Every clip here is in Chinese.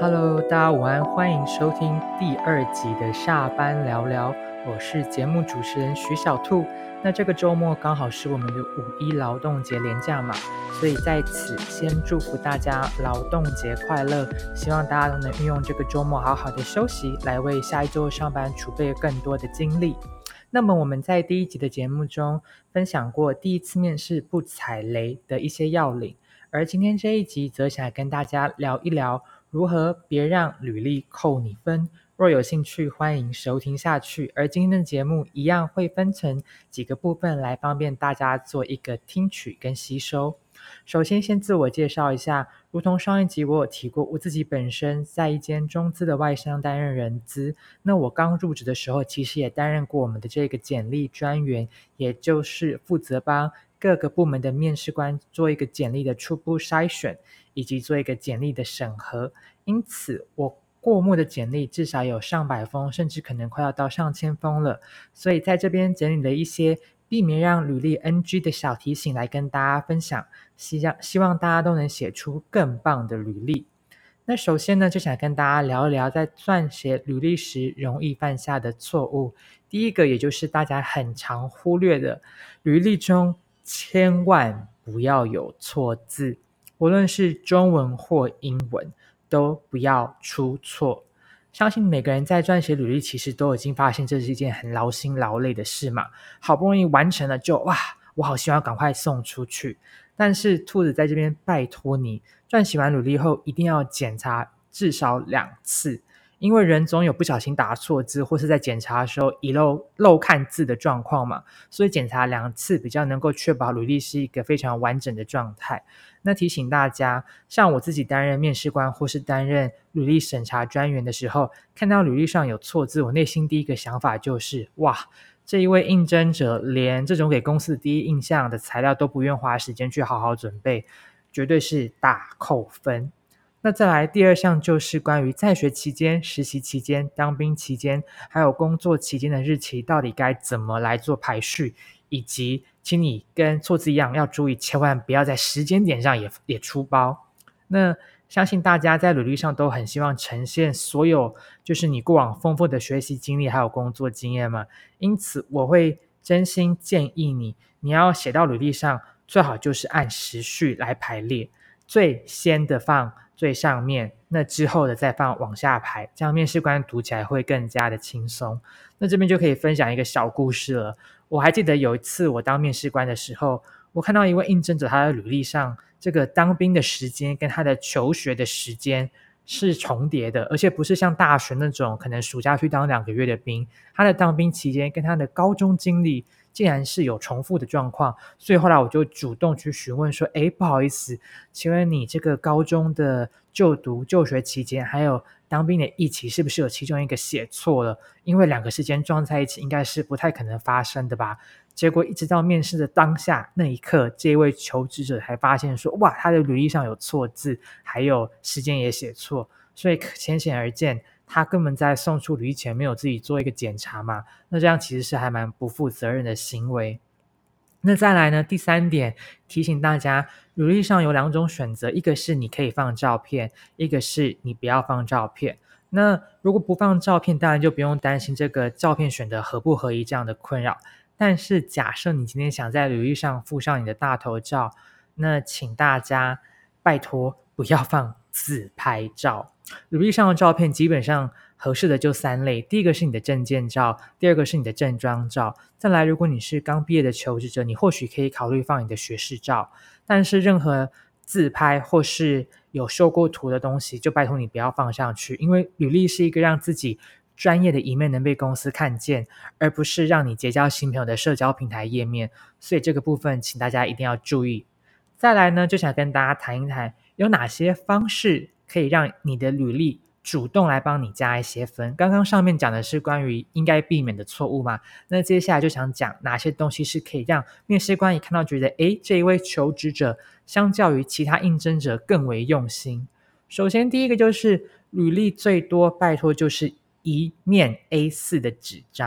Hello，大家午安，欢迎收听第二集的下班聊聊，我是节目主持人徐小兔。那这个周末刚好是我们的5·1劳动节连假嘛，所以在此先祝福大家劳动节快乐，希望大家都能运用这个周末好好的休息，来为下一周上班储备更多的精力。那么我们在第一集的节目中分享过第一次面试不踩雷的一些要领，而今天这一集则想跟大家聊一聊如何别让履历扣你分。若有兴趣，欢迎收听下去。而今天的节目一样会分成几个部分来方便大家做一个听取跟吸收。首先自我介绍一下，如同上一集我有提过，我自己本身在一间中资的外商担任人资，那我刚入职的时候其实也担任过我们的这个简历专员，也就是负责帮各个部门的面试官做一个简历的初步筛选，以及做一个简历的审核。因此我过目的简历至少有上百封，甚至可能快要到上千封了，所以在这边整理了一些避免让履历 NG 的小提醒来跟大家分享，希望大家都能写出更棒的履历。那首先呢，就想跟大家聊一聊在撰写履历时容易犯下的错误。第一个，也就是大家很常忽略的，履历中千万不要有错字，无论是中文或英文都不要出错。相信每个人在撰写履历其实都已经发现这是一件很劳心劳累的事嘛，好不容易完成了就哇，我好希望赶快送出去。但是兔子在这边拜托你，撰写完履历后一定要检查至少2次，因为人总有不小心打错字或是在检查的时候遗漏看字的状况嘛，所以检查2次比较能够确保履历是一个非常完整的状态。那提醒大家，像我自己担任面试官或是担任履历审查专员的时候，看到履历上有错字，我内心第一个想法就是哇，这一位应征者连这种给公司第一印象的材料都不愿花时间去好好准备，绝对是大扣分。那再来第二项就是关于在学期间、实习期间、当兵期间还有工作期间的日期到底该怎么来做排序，以及请你跟错字一样要注意，千万不要在时间点上也出包。那相信大家在履历上都很希望呈现所有就是你过往丰富的学习经历还有工作经验嘛，因此我会真心建议你要写到履历上，最好就是按时序来排列，最先的放最上面，那之后的再放往下排，这样面试官读起来会更加的轻松。那这边就可以分享一个小故事了。我还记得有一次我当面试官的时候，我看到一位应征者他的履历上这个当兵的时间跟他的求学的时间是重叠的，而且不是像大学那种可能暑假去当2个月的兵，他的当兵期间跟他的高中经历竟然是有重复的状况。所以后来我就主动去询问说，不好意思，请问你这个高中的就学期间还有当兵的役期是不是有其中一个写错了，因为2个时间撞在一起应该是不太可能发生的吧。结果一直到面试的当下那一刻，这位求职者才发现说，哇，他的履历上有错字，还有时间也写错，所以浅显而见，他根本在送出履历前没有自己做一个检查嘛，那这样其实是还蛮不负责任的行为。那再来呢，第3点提醒大家，履历上有2种选择，一个是你可以放照片，一个是你不要放照片。那如果不放照片，当然就不用担心这个照片选的合不合宜这样的困扰。但是假设你今天想在履历上附上你的大头照，那请大家拜托不要放自拍照。履历上的照片基本上合适的就3类，第一个是你的证件照，第二个是你的正装照，再来如果你是刚毕业的求职者，你或许可以考虑放你的学士照。但是任何自拍或是有修过图的东西，就拜托你不要放上去，因为履历是一个让自己专业的一面能被公司看见，而不是让你结交新朋友的社交平台页面，所以这个部分请大家一定要注意。再来呢，就想跟大家谈一谈有哪些方式可以让你的履历主动来帮你加一些分。刚刚上面讲的是关于应该避免的错误嘛，那接下来就想讲哪些东西是可以让面试官一看到觉得这一位求职者相较于其他应征者更为用心。首先第一个就是履历最多拜托就是1面 A4 的纸张。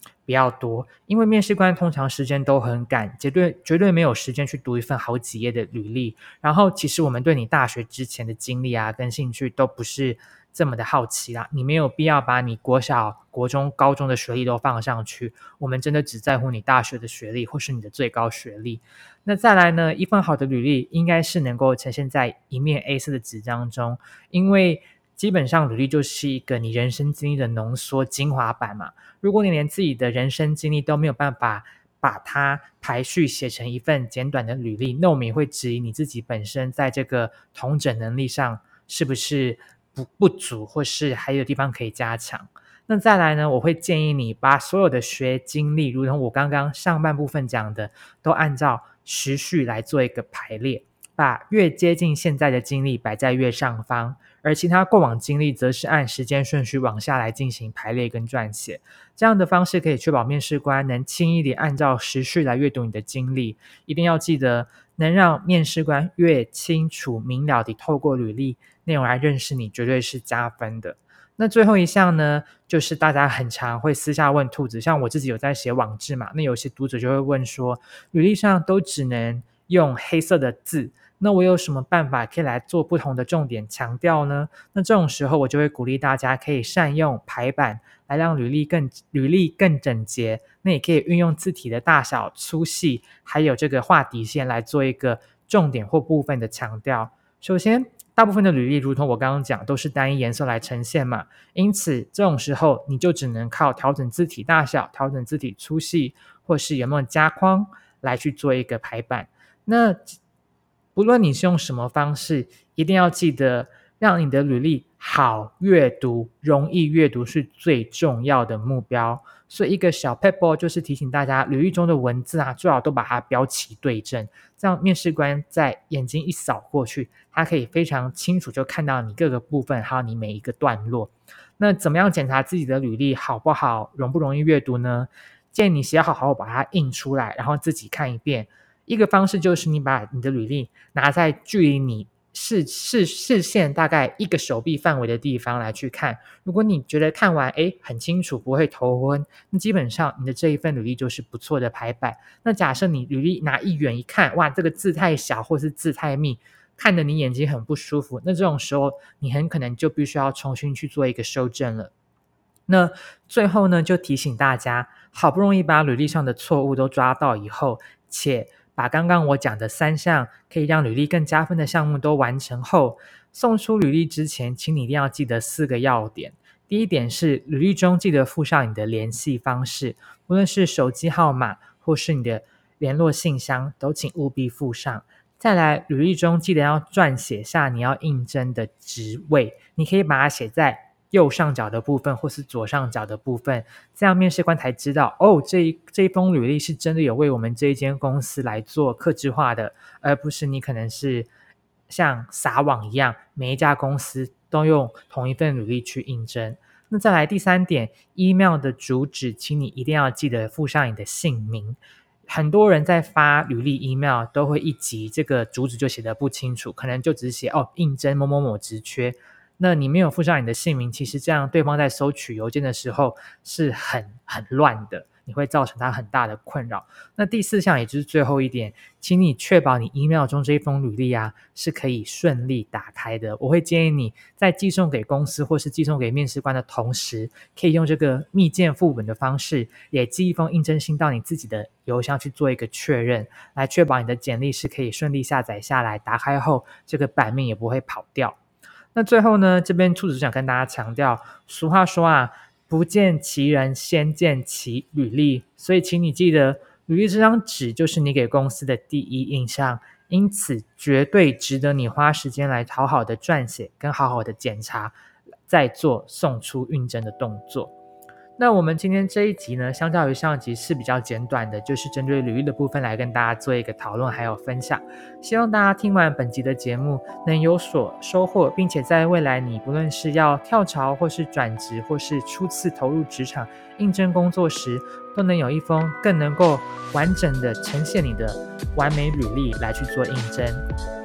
不要多，因为面试官通常时间都很赶，绝对没有时间去读一份好几页的履历。然后其实我们对你大学之前的经历啊跟兴趣都不是这么的好奇啦，你没有必要把你国小、国中、高中的学历都放上去，我们真的只在乎你大学的学历或是你的最高学历。那再来呢，一份好的履历应该是能够呈现在一面 A4 的纸张中，因为基本上履历就是一个你人生经历的浓缩精华版嘛。如果你连自己的人生经历都没有办法把它排序写成一份简短的履历，那我们也会质疑你自己本身在这个统整能力上是不是不足，或是还有地方可以加强。那再来呢，我会建议你把所有的学经历，如同我刚刚上半部分讲的，都按照时序来做一个排列，把越接近现在的经历摆在越上方，而其他过往经历则是按时间顺序往下来进行排列跟撰写。这样的方式可以确保面试官能轻易地按照时序来阅读你的经历。一定要记得，能让面试官越清楚明了地透过履历内容来认识你，绝对是加分的。那最后一项呢，就是大家很常会私下问兔子，像我自己有在写网志嘛，那有些读者就会问说，履历上都只能用黑色的字，那我有什么办法可以来做不同的重点强调呢？那这种时候我就会鼓励大家可以善用排版来让履历更整洁，那也可以运用字体的大小粗细还有这个画底线来做一个重点或部分的强调。首先大部分的履历如同我刚刚讲都是单一颜色来呈现嘛，因此这种时候你就只能靠调整字体大小、调整字体粗细或是有没有加框来去做一个排版。那不论你是用什么方式，一定要记得让你的履历好阅读、容易阅读是最重要的目标。所以一个小 pebble 就是提醒大家，履历中的文字啊，最好都把它标齐对正，这样面试官在眼睛一扫过去，他可以非常清楚就看到你各个部分还有你每一个段落。那怎么样检查自己的履历好不好、容不容易阅读呢？建议你先好好把它印出来，然后自己看一遍。一个方式就是你把你的履历拿在距离你视线大概一个手臂范围的地方来去看，如果你觉得看完很清楚不会头昏，那基本上你的这一份履历就是不错的排版。那假设你履历拿一远一看，哇，这个字太小或是字太密，看得你眼睛很不舒服，那这种时候你很可能就必须要重新去做一个修正了。那最后呢，就提醒大家，好不容易把履历上的错误都抓到以后，且把刚刚我讲的3项可以让履历更加分的项目都完成后，送出履历之前，请你一定要记得4个要点。第一点是，履历中记得附上你的联系方式，无论是手机号码或是你的联络信箱，都请务必附上。再来，履历中记得要撰写下你要应征的职位，你可以把它写在右上角的部分或是左上角的部分，这样面试官才知道这一封履历是真的有为我们这一间公司来做客制化的，而不是你可能是像撒网一样每一家公司都用同一份履历去应征。那再来第3点， email 的主旨请你一定要记得附上你的姓名。很多人在发履历 email 都会一集这个主旨就写得不清楚，可能就只写应征某某某职缺，那你没有附上你的姓名，其实这样对方在收取邮件的时候是很乱的，你会造成他很大的困扰。那第4项也就是最后一点，请你确保你 email 中这一封履历啊是可以顺利打开的。我会建议你在寄送给公司或是寄送给面试官的同时，可以用这个密件副本的方式，也寄一封应征信到你自己的邮箱去做一个确认，来确保你的简历是可以顺利下载下来，打开后这个版面也不会跑掉。那最后呢，这边兔子想跟大家强调，俗话说啊，不见其人先见其履历，所以请你记得，履历这张纸就是你给公司的第一印象，因此绝对值得你花时间来好好的撰写跟好好的检查，再做送出应征的动作。那我们今天这一集呢，相较于上集是比较简短的，就是针对履历的部分来跟大家做一个讨论还有分享。希望大家听完本集的节目能有所收获，并且在未来你不论是要跳槽或是转职或是初次投入职场应征工作时，都能有一封更能够完整的呈现你的完美履历来去做应征。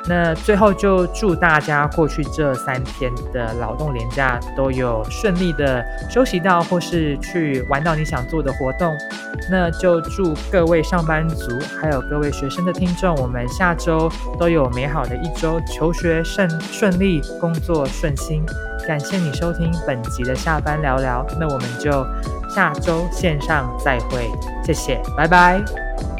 那最后就祝大家过去这3天的劳动连假都有顺利的休息到，或是去玩到你想做的活动。那就祝各位上班族还有各位学生的听众，我们下周都有美好的一周，求学顺利，工作顺心。感谢你收听本集的下班聊聊，那我们就下周线上再会，谢谢，拜拜。